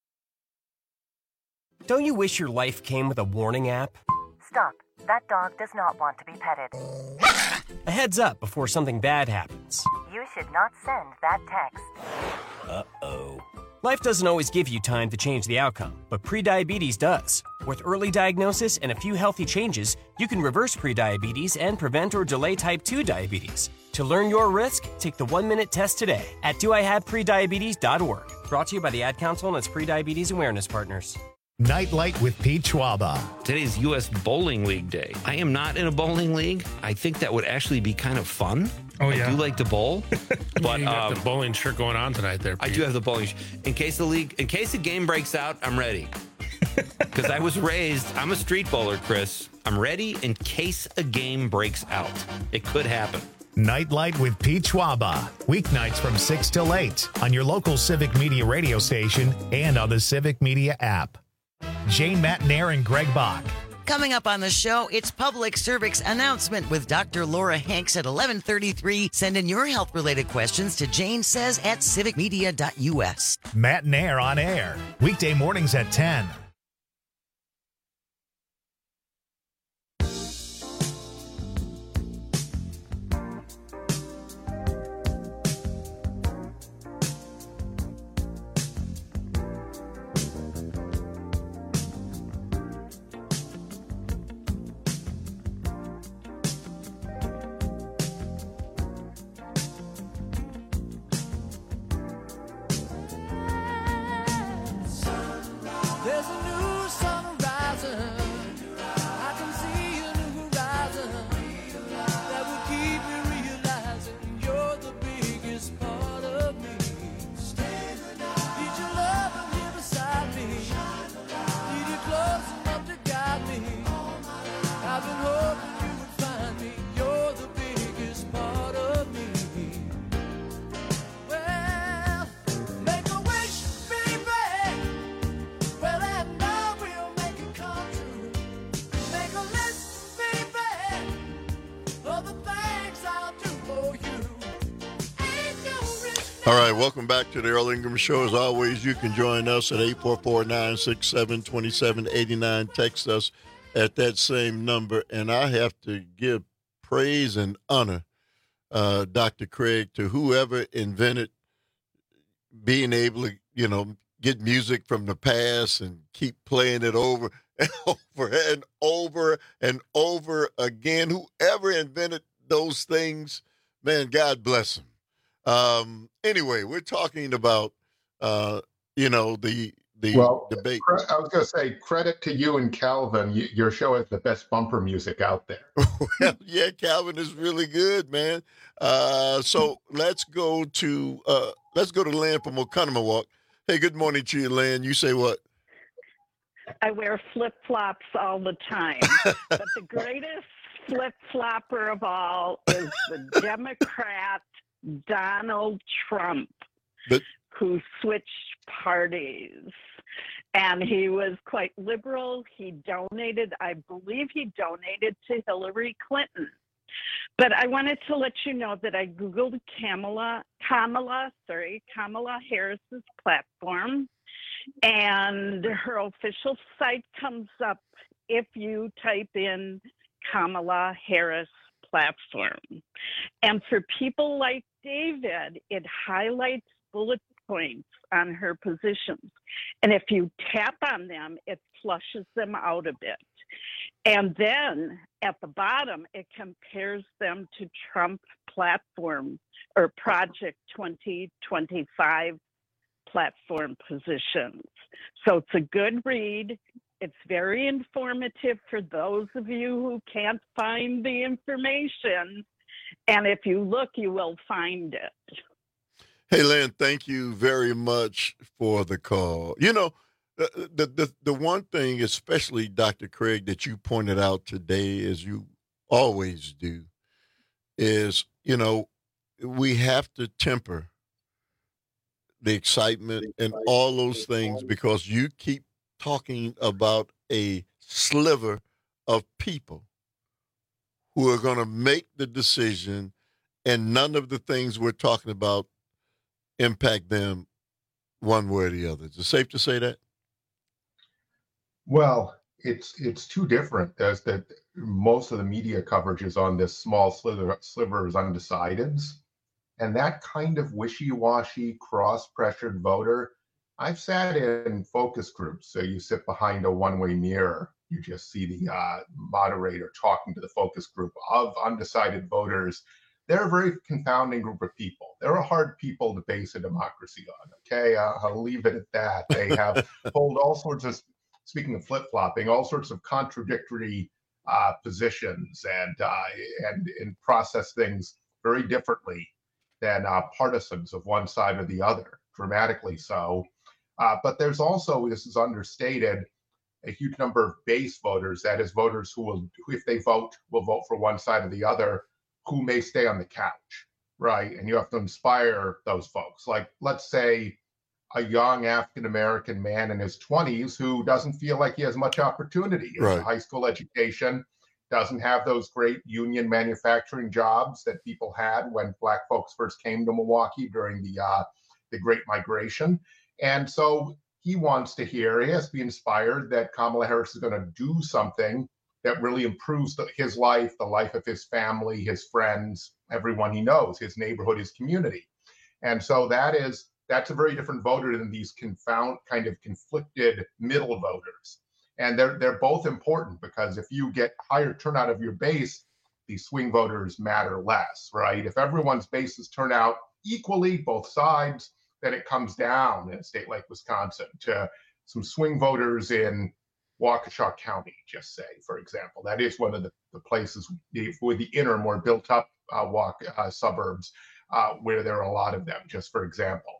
Don't you wish your life came with a warning app? Stop. That dog does not want to be petted. A heads up before something bad happens. You should not send that text. Uh-oh. Life doesn't always give you time to change the outcome, but prediabetes does. With early diagnosis and a few healthy changes, you can reverse prediabetes and prevent or delay type two diabetes. To learn your risk, take the one-minute test today at do I have prediabetes dot org. Brought to you by the Ad Council and its prediabetes awareness partners. Nightlight with Pete Schwaba. Today's U S Bowling League Day. I am not in a bowling league. I think that would actually be kind of fun. Oh, yeah. I do like to bowl. But you got um, the bowling shirt going on tonight there, Pete. I do have the bowling shirt. In case the league, in case the game breaks out, I'm ready. Because I was raised, I'm a street bowler, Chris. I'm ready in case a game breaks out. It could happen. Nightlight with Pete Schwaba. Weeknights from six till eight on your local Civic Media radio station and on the Civic Media app. Jane Matnair and Greg Bach. Coming up on the show, it's Public Cervix Announcement with Doctor Laura Hanks at eleven thirty-three. Send in your health-related questions to Jane Says at civic media dot u s. Matnair on air. Weekday mornings at ten. All right, welcome back to the Earl Ingram Show. As always, you can join us at eight four four, nine six seven, two seven eight nine. Text us at that same number. And I have to give praise and honor, uh, Doctor Craig, to whoever invented being able to, you know, get music from the past and keep playing it over and over and over and over again. Whoever invented those things, man, God bless them. Um, anyway, we're talking about, uh, you know, the the well, debate. I was going to say, credit to you and Calvin. You, your show has the best bumper music out there. Well, yeah, Calvin is really good, man. Uh, so let's go to uh, let's go to Lynn from Oconomowoc. Hey, good morning to you, Lynn. You say what? I wear flip-flops all the time. But the greatest flip-flopper of all is the Democrat Donald Trump, but, who switched parties. And he was quite liberal. He donated, I believe he donated to Hillary Clinton. But I wanted to let you know that I Googled Kamala, Kamala, sorry, Kamala Harris's platform, and her official site comes up if you type in Kamala Harris platform. And for people like David, it highlights bullet points on her positions. And if you tap on them, it flushes them out a bit. And then at the bottom, it compares them to Trump platform or Project twenty twenty-five platform positions. So it's a good read. It's very informative for those of you who can't find the information. And if you look, you will find it. Hey, Lynn, thank you very much for the call. You know, the, the, the, the one thing, especially Doctor Craig, that you pointed out today, as you always do, is, you know, we have to temper the excitement and all those things because you keep talking about a sliver of people who are going to make the decision, and none of the things we're talking about impact them one way or the other. Is it safe to say that? Well, it's it's too different. There's that most of the media coverage is on this small sliver, sliver of undecideds, and that kind of wishy-washy, cross-pressured voter. I've sat in focus groups, so you sit behind a one-way mirror. You just see the uh, moderator talking to the focus group of undecided voters. They're a very confounding group of people. They're a hard people to base a democracy on, okay? Uh, I'll leave it at that. They have hold all sorts of, speaking of flip-flopping, all sorts of contradictory uh, positions and, uh, and, and process things very differently than uh, partisans of one side or the other, dramatically so. Uh, but there's also, this is understated, a huge number of base voters, that is voters who will, who, if they vote, will vote for one side or the other, who may stay on the couch, right? And you have to inspire those folks. Like, let's say a young African-American man in his twenties who doesn't feel like he has much opportunity. He has a high school education, doesn't have those great union manufacturing jobs that people had when Black folks first came to Milwaukee during the uh, the Great Migration. And so he wants to hear, he has to be inspired that Kamala Harris is going to do something that really improves the, his life, the life of his family, his friends, everyone he knows, his neighborhood, his community. And so that is, that's a very different voter than these confound kind of conflicted middle voters. And they're, they're both important because if you get higher turnout of your base, these swing voters matter less, right? If everyone's bases turn out equally, both sides, then it comes down in a state like Wisconsin to some swing voters in Waukesha County, just say, for example. That is one of the, the places with the inner, more built-up uh, walk, uh, suburbs uh, where there are a lot of them, just for example.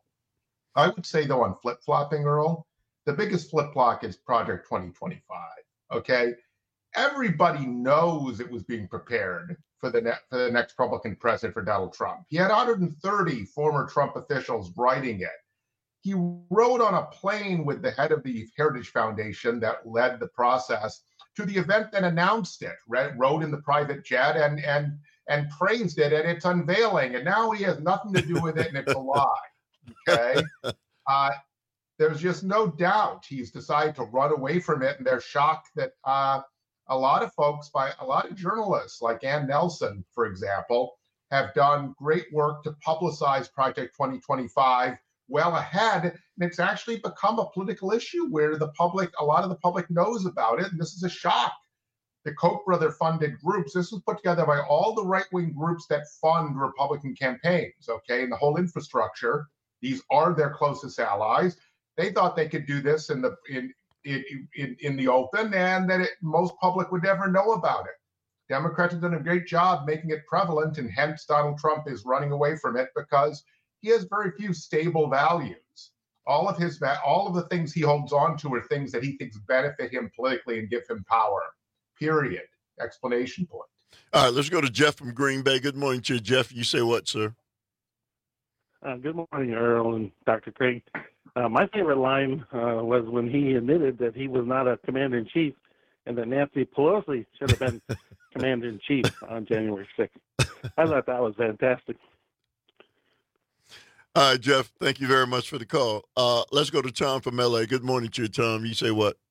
I would say, though, on flip-flopping, Earl, the biggest flip-flop is Project twenty twenty-five, okay? Everybody knows it was being prepared for the, ne- for the next Republican president, for Donald Trump. He had one hundred thirty former Trump officials writing it. He rode on a plane with the head of the Heritage Foundation that led the process to the event that announced it, rode in the private jet and and and praised it at its unveiling. And now he has nothing to do with it, and it's a lie. Okay. uh, there's just no doubt he's decided to run away from it. And they're shocked that uh, a lot of folks, by a lot of journalists like Ann Nelson, for example, have done great work to publicize Project twenty twenty-five well ahead. And it's actually become a political issue where the public, a lot of the public knows about it. And this is a shock. The Koch brother funded groups, this was put together by all the right-wing groups that fund Republican campaigns, okay, and the whole infrastructure. These are their closest allies. They thought they could do this in the in in in, in the open, and that it, most public would never know about it. Democrats have done a great job making it prevalent, and hence Donald Trump is running away from it because he has very few stable values. All of his all of the things he holds on to are things that he thinks benefit him politically and give him power. Period. Explanation point. All right, let's go to Jeff from Green Bay. Good morning to you, Jeff. You say what, sir? Uh, good morning, Earl and Doctor Craig. Uh, my favorite line uh, was when he admitted that he was not a commander-in-chief and that Nancy Pelosi should have been commander-in-chief on January sixth. I thought that was fantastic. All right, Jeff, thank you very much for the call. Uh, let's go to Tom from L A. Good morning to you, Tom. You say what?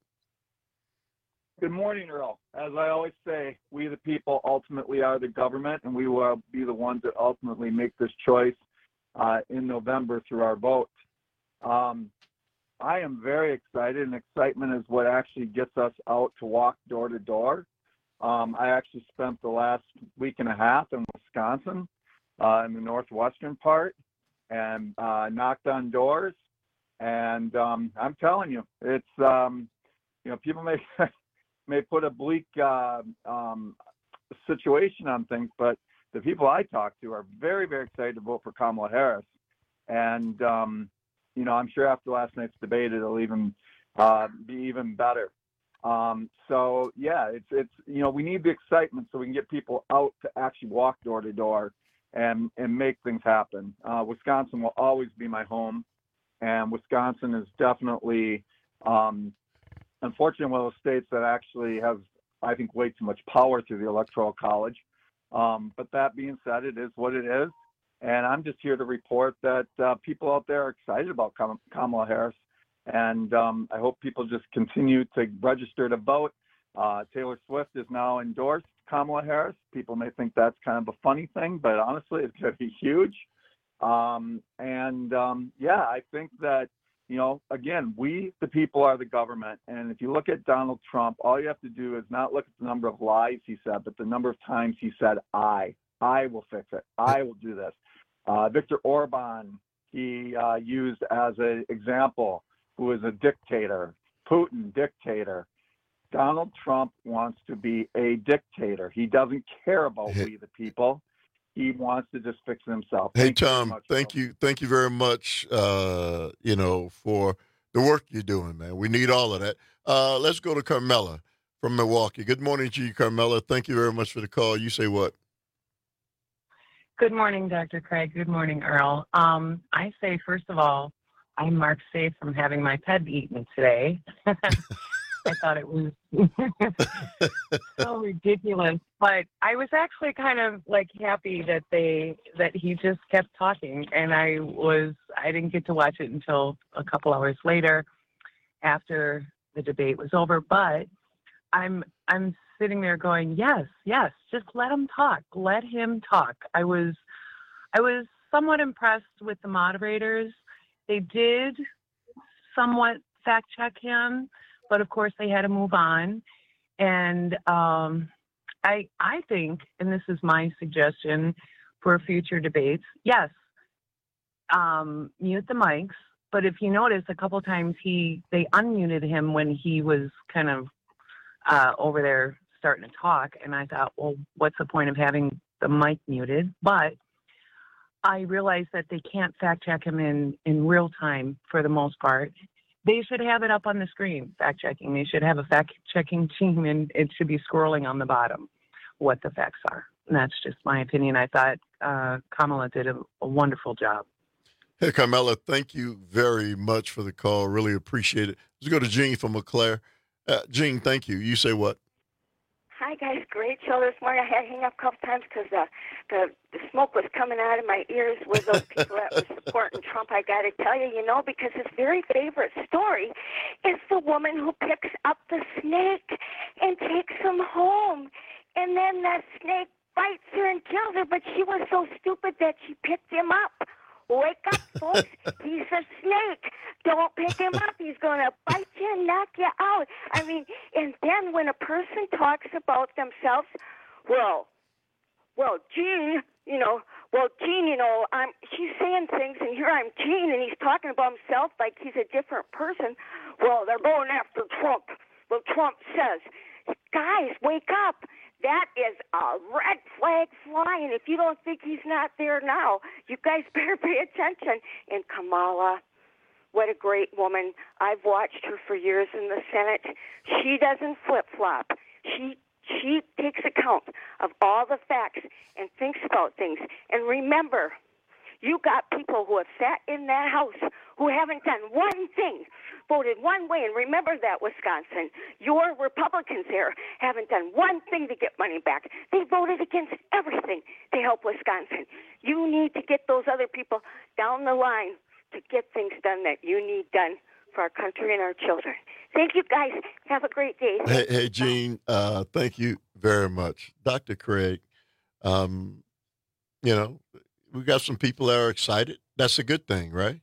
Good morning, Earl. As I always say, we the people ultimately are the government, and we will be the ones that ultimately make this choice uh, in November through our vote. Um, I am very excited, and excitement is what actually gets us out to walk door to door. Um, I actually spent the last week and a half in Wisconsin, uh, in the northwestern part, and uh, knocked on doors. And um, I'm telling you, it's, um, you know, people may may put a bleak uh, um, situation on things, but the people I talk to are very, very excited to vote for Kamala Harris. And, um, you know, I'm sure after last night's debate, it'll even uh, be even better. Um, so, yeah, it's, it's, you know, we need the excitement so we can get people out to actually walk door to door and, and make things happen. Uh, Wisconsin will always be my home, and Wisconsin is definitely, um, unfortunately, one of those states that actually has, I think, way too much power through the Electoral College. Um, but that being said, it is what it is. And I'm just here to report that uh, people out there are excited about Kam- Kamala Harris. And um, I hope people just continue to register to vote. Uh, Taylor Swift is now endorsed Kamala Harris. People may think that's kind of a funny thing, but honestly, it's going to be huge. Um, and um, yeah, I think that, you know, again, we, the people, are the government. And if you look at Donald Trump, all you have to do is not look at the number of lies he said, but the number of times he said, I, I will fix it. I will do this. Uh, Viktor Orban, he uh, used as an example, who is a dictator, Putin, dictator. Donald Trump wants to be a dictator. He doesn't care about we, the people. He wants to just fix it himself. Hey, Thank Tom, you much, thank you. Thank you very much, uh, you know, for the work you're doing, man. We need all of that. Uh, let's go to Carmela from Milwaukee. Good morning to you, Carmela. Thank you very much for the call. You say what? Good morning, Doctor Craig. Good morning, Earl. Um, I say, first of all, I'm marked safe from having my pet eaten today. I thought it was so ridiculous, but I was actually kind of like happy that they that he just kept talking, and I was I didn't get to watch it until a couple hours later after the debate was over. But I'm I'm sitting there going, yes, yes, just let him talk, let him talk. I was I was somewhat impressed with the moderators. They did somewhat fact check him, but of course they had to move on. And um, I I think, and this is my suggestion for future debates, yes, um, mute the mics. But if you notice, a couple times he they unmuted him when he was kind of uh, over there starting to talk, and I thought, well, what's the point of having the mic muted? But I realized that they can't fact check him in, in real time for the most part. They should have it up on the screen, fact checking. They should have a fact checking team, and it should be scrolling on the bottom what the facts are. And that's just my opinion. I thought uh, Kamala did a, a wonderful job. Hey, Carmela, thank you very much for the call. Really appreciate it. Let's go to Jean from Eau Claire. Uh, Jean, thank you. You say what? Hi, guys. Great show this morning. I had to hang up a couple times because uh, the, the smoke was coming out of my ears with those people that were supporting Trump. I got to tell you, you know, because his very favorite story is the woman who picks up the snake and takes him home. And then that snake bites her and kills her, but she was so stupid that she picked him up. Wake up, folks. He's a snake. Don't pick him up. He's going to bite you and knock you out. I mean, and then when a person talks about themselves, well, well, Gene, you know, well, Gene, you know, I'm, she's saying things, and here I'm Gene, and he's talking about himself like he's a different person. Well, they're going after Trump. Well, Trump says, guys, wake up. That is a red flag flying. If you don't think he's not there now, you guys better pay attention. And Kamala, what a great woman. I've watched her for years in the Senate. She doesn't flip-flop. She she takes account of all the facts and thinks about things. And remember, you got people who have sat in that House who haven't done one thing, voted one way. And remember that, Wisconsin. Your Republicans there haven't done one thing to get money back. They voted against everything to help Wisconsin. You need to get those other people down the line to get things done that you need done for our country and our children. Thank you, guys. Have a great day. Hey, hey Gene, uh, thank you very much. Doctor Craig, um, you know, we got some people that are excited. That's a good thing, right?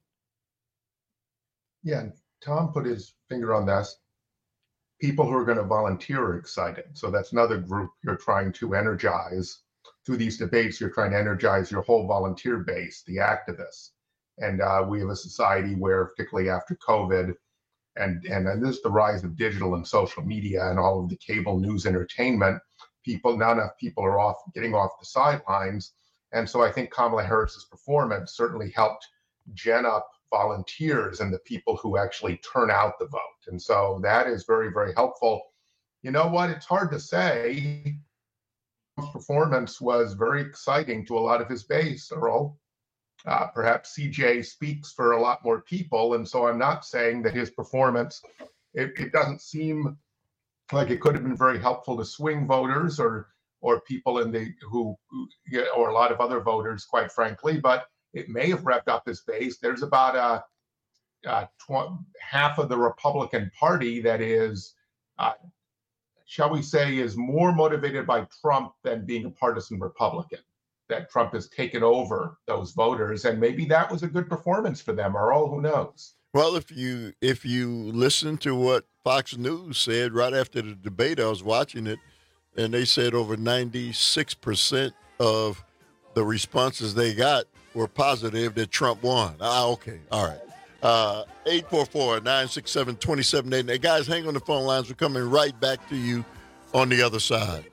Yeah, and Tom put his finger on this. People who are going to volunteer are excited. So that's another group you're trying to energize. Through these debates, you're trying to energize your whole volunteer base, the activists. And uh, we have a society where, particularly after COVID, and, and, and this is the rise of digital and social media and all of the cable news entertainment, people, not enough people are off getting off the sidelines. And so I think Kamala Harris's performance certainly helped gen up volunteers and the people who actually turn out the vote. And so that is very, very helpful. You know what? It's hard to say. Trump's performance was very exciting to a lot of his base, Earl. Uh, perhaps C J speaks for a lot more people. And so I'm not saying that his performance, it, it doesn't seem like it could have been very helpful to swing voters or or people in the who, who or a lot of other voters, quite frankly, but it may have revved up his base. There's about a, a tw- half of the Republican Party that is, uh, shall we say, is more motivated by Trump than being a partisan Republican. That Trump has taken over those voters, and maybe that was a good performance for them. Or who knows? Well, if you if you listen to what Fox News said right after the debate, I was watching it, and they said over ninety-six percent of the responses they got were positive that Trump won. Ah, okay. All right. Uh, eight four four, nine six seven, two seven eight eight. Guys, hang on the phone lines. We're coming right back to you on the other side.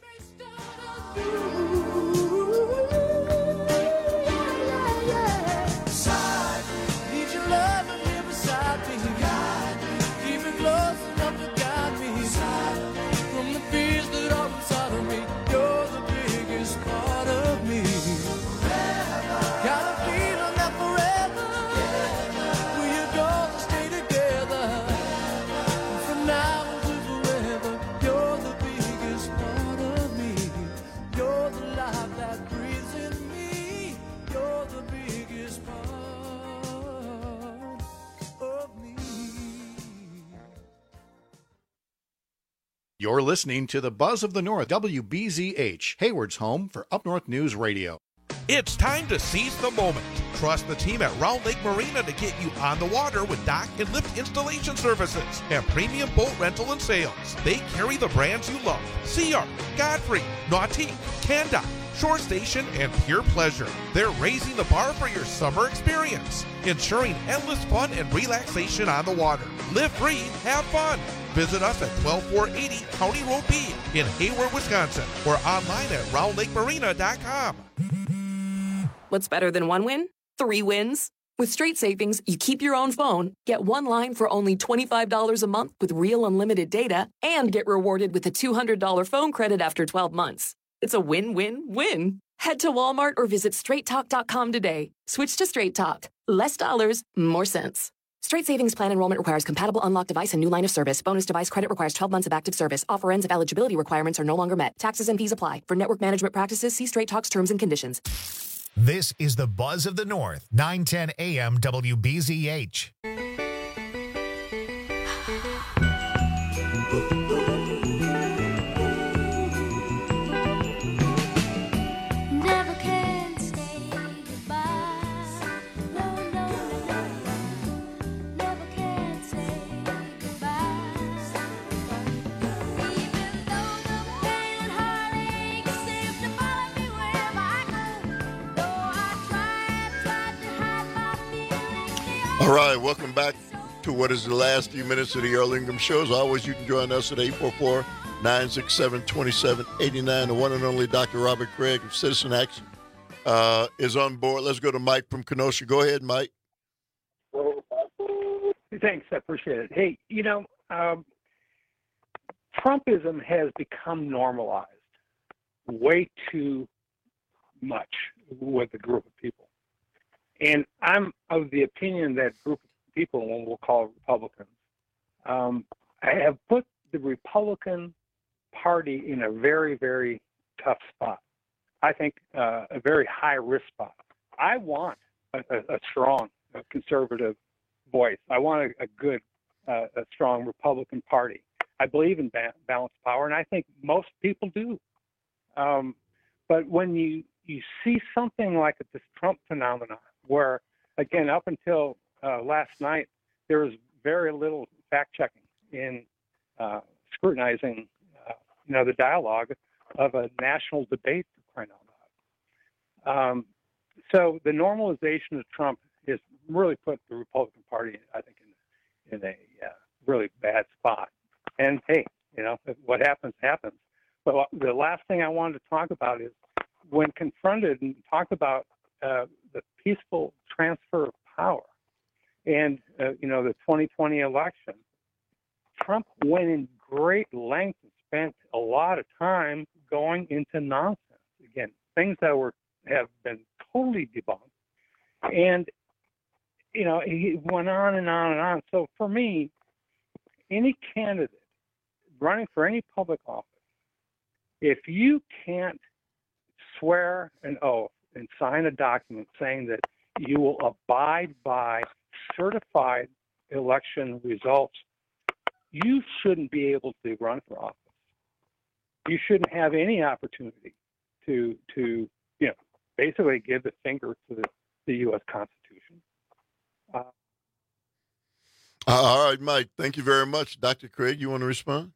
You're listening to the Buzz of the North, W B Z H, Hayward's home for Up North News Radio. It's time to seize the moment. Trust the team at Round Lake Marina to get you on the water with dock and lift installation services and premium boat rental and sales. They carry the brands you love: Sea Ark, Godfrey, Nautique, Canda, Shore Station, and Pure Pleasure. They're raising the bar for your summer experience, ensuring endless fun and relaxation on the water. Live free, have fun. Visit us at twelve four eighty County Road B in Hayward, Wisconsin, or online at round lake marina dot com. What's better than one win? Three wins. With Straight Savings, you keep your own phone, get one line for only twenty-five dollars a month with real unlimited data, and get rewarded with a two hundred dollars phone credit after twelve months. It's a win-win-win. Head to Walmart or visit straight talk dot com today. Switch to Straight Talk. Less dollars, more sense. Straight Savings Plan enrollment requires compatible unlocked device and new line of service. Bonus device credit requires twelve months of active service. Offer ends if eligibility requirements are no longer met. Taxes and fees apply. For network management practices, see Straight Talk's terms and conditions. This is the Buzz of the North, nine ten A M W B Z H. All right, welcome back to what is the last few minutes of the Earl Ingham Show. As always, you can join us at eight four four, nine six seven, two seven eight nine. The one and only Doctor Robert Craig of Citizen Action uh, is on board. Let's go to Mike from Kenosha. Go ahead, Mike. Thanks, I appreciate it. Hey, you know, um, Trumpism has become normalized way too much with a group of people. And I'm of the opinion that group of people, and we'll call Republicans, um, have put the Republican Party in a very, very tough spot. I think uh, a very high-risk spot. I want a, a, a strong a conservative voice. I want a, a good, uh, a strong Republican Party. I believe in ba- balanced power, and I think most people do. Um, but when you, you see something like this Trump phenomenon, where, again, up until uh, last night, there was very little fact-checking in uh, scrutinizing, uh, you know, the dialogue of a national debate, for crying out loud. Um, so the normalization of Trump has really put the Republican Party, I think, in, in a uh, really bad spot. And, hey, you know, what happens, happens. But the last thing I wanted to talk about is when confronted and talk about uh, the peaceful transfer of power and, uh, you know, the twenty twenty election, Trump went in great length and spent a lot of time going into nonsense. Again, things that were have been totally debunked. And, you know, he went on and on and on. So for me, any candidate running for any public office, if you can't swear an oath and sign a document saying that you will abide by certified election results, you shouldn't be able to run for office. You shouldn't have any opportunity to, to you know, basically give the finger to the, the U S Constitution. Uh, uh, all right, Mike, thank you very much. Doctor Craig, you want to respond?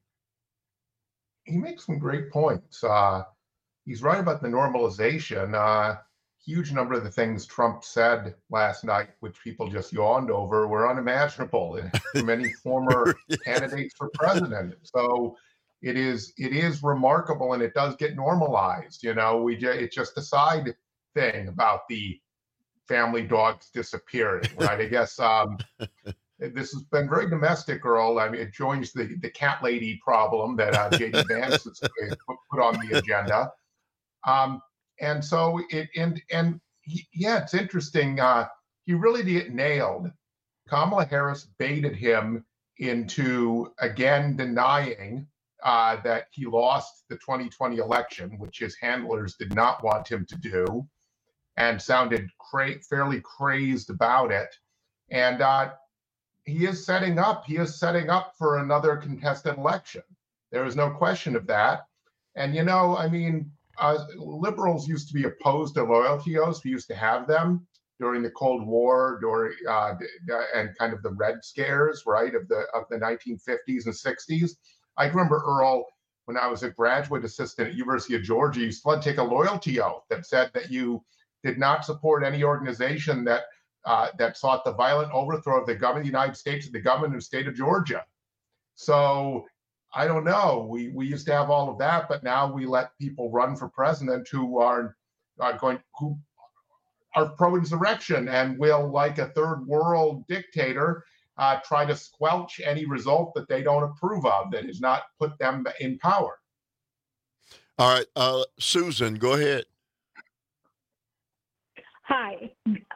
He makes some great points. Uh, he's right about the normalization. Uh, huge number of the things Trump said last night, which people just yawned over, were unimaginable for many former yes. candidates for president. So it is it is remarkable, and it does get normalized. You know, we ju- it's just a side thing about the family dogs disappearing, right? I guess um, this has been very domestic, Earl. I mean, it joins the, the cat lady problem that uh, J D Vance has put on the agenda. Um, and so it, and, and he, yeah, it's interesting. Uh, he really did nailed. Kamala Harris baited him into, again, denying uh, that he lost the twenty twenty election, which his handlers did not want him to do, and sounded cra- fairly crazed about it. And uh, he is setting up, he is setting up for another contested election. There is no question of that. And, you know, I mean, uh, liberals used to be opposed to loyalty oaths. We used to have them during the Cold War, during, uh, and kind of the Red Scares, right, of the of the nineteen fifties and sixties. I remember, Earl, when I was a graduate assistant at University of Georgia, you still had to take a loyalty oath that said that you did not support any organization that uh, that sought the violent overthrow of the government of the United States and the government of the state of Georgia. So I don't know. We we used to have all of that, but now we let people run for president who are, are going who are pro-insurrection and will, like a third world dictator, uh, try to squelch any result that they don't approve of that has not put them in power. All right, uh, Susan, go ahead. Hi.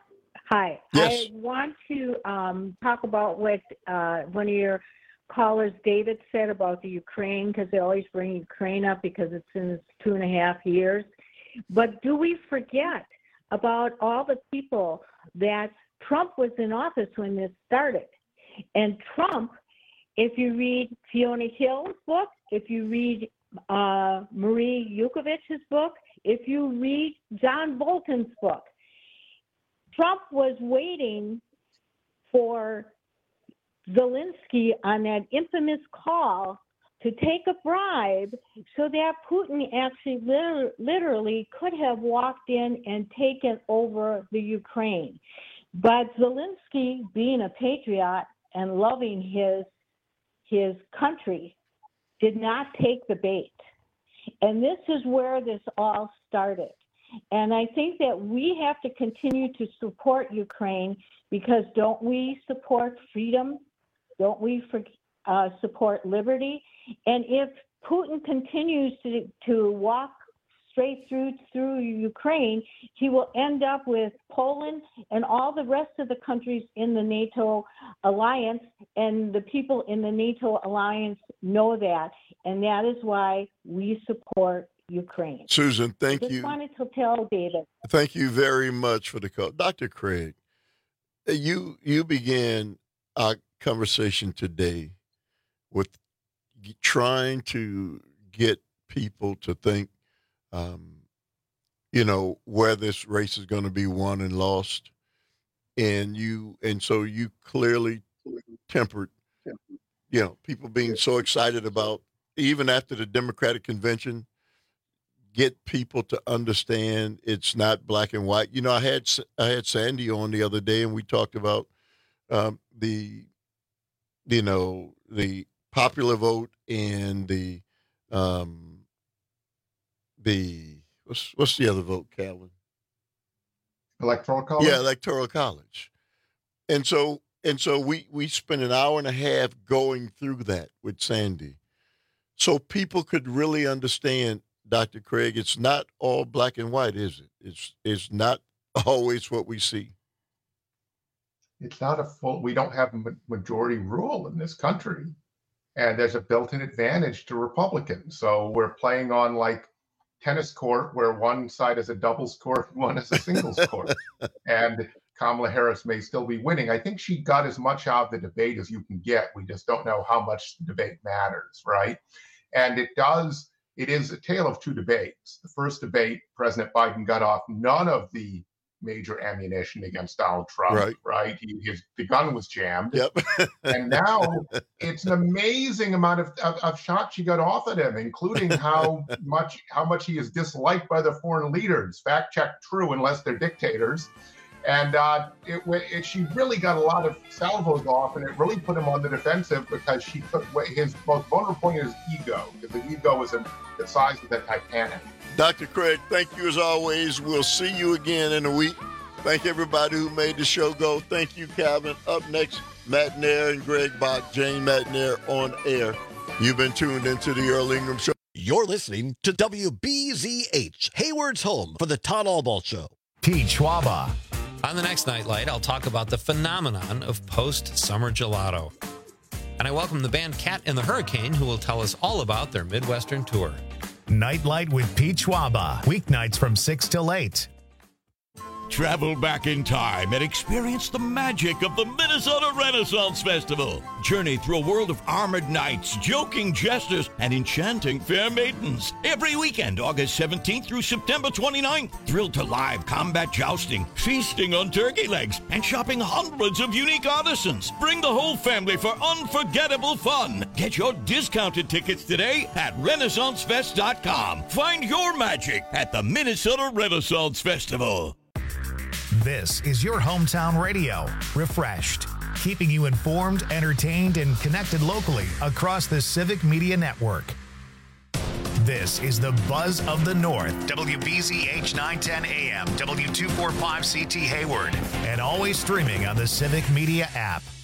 Hi. Yes. I want to um, talk about what uh, one of your callers, David, said about the Ukraine, because they always bring Ukraine up because it's in its two and a half years. But do we forget about all the people that Trump was in office when this started? And Trump, if you read Fiona Hill's book, if you read uh, Marie Yukovic's book, if you read John Bolton's book, Trump was waiting for Zelensky on that infamous call to take a bribe so that Putin actually liter- literally could have walked in and taken over the Ukraine. But Zelensky, being a patriot and loving his his country, did not take the bait. And this is where this all started. And I think that we have to continue to support Ukraine, because don't we support freedom? Don't we for, uh, support liberty? And if Putin continues to, to walk straight through through Ukraine, he will end up with Poland and all the rest of the countries in the NATO alliance, and the people in the NATO alliance know that, and that is why we support Ukraine. Susan, thank I just you. wanted to tell David. Thank you very much for the call. Doctor Craig, you you began our conversation today with trying to get people to think, um, you know, where this race is going to be won and lost. And you, and so you clearly tempered, you know, people being so excited about, even after the Democratic convention, get people to understand it's not black and white. You know, I had I had Sandy on the other day, and we talked about um, the, you know, the popular vote and the, um, the what's what's the other vote, Calvin? Electoral college. Yeah, electoral college. And so and so we we spent an hour and a half going through that with Sandy, so people could really understand. Doctor Craig, it's not all black and white, is it? It's it's not always what we see. It's not a full, we don't have a majority rule in this country. And there's a built-in advantage to Republicans. So we're playing on like tennis court where one side is a doubles court and one is a singles court. And Kamala Harris may still be winning. I think she got as much out of the debate as you can get. We just don't know how much the debate matters, right? And it does. It is a tale of two debates. The first debate, President Biden got off none of the major ammunition against Donald Trump, right? right? He, his, the gun was jammed. Yep. And now it's an amazing amount of, of, of shots she got off at him, including how much how much he is disliked by the foreign leaders. Fact check, true, unless they're dictators. And uh, it, it, she really got a lot of salvos off, and it really put him on the defensive because she took his most vulnerable point is ego, because the ego was in the size of the Titanic. Doctor Craig, thank you as always. We'll see you again in a week. Thank everybody who made the show go. Thank you, Calvin. Up next, Matt Nair and Greg Bach, Jane Matt Nair on air. You've been tuned into the Earl Ingram Show. You're listening to W B Z H, Hayward's home for the Todd Albaugh Show. Pete Schwaba. On the next Nightlight, I'll talk about the phenomenon of post-summer gelato. And I welcome the band Cat and the Hurricane, who will tell us all about their Midwestern tour. Nightlight with Pete Schwaba. Weeknights from six till eight. Travel back in time and experience the magic of the Minnesota Renaissance Festival. Journey through a world of armored knights, joking jesters, and enchanting fair maidens. Every weekend, August seventeenth through September twenty-ninth. Thrilled to live combat jousting, feasting on turkey legs, and shopping hundreds of unique artisans. Bring the whole family for unforgettable fun. Get your discounted tickets today at Renaissance Fest dot com. Find your magic at the Minnesota Renaissance Festival. This is your hometown radio, refreshed, keeping you informed, entertained, and connected locally across the Civic Media Network. This is the Buzz of the North, W B Z H nine ten A M, W two forty-five C T Hayward, and always streaming on the Civic Media app.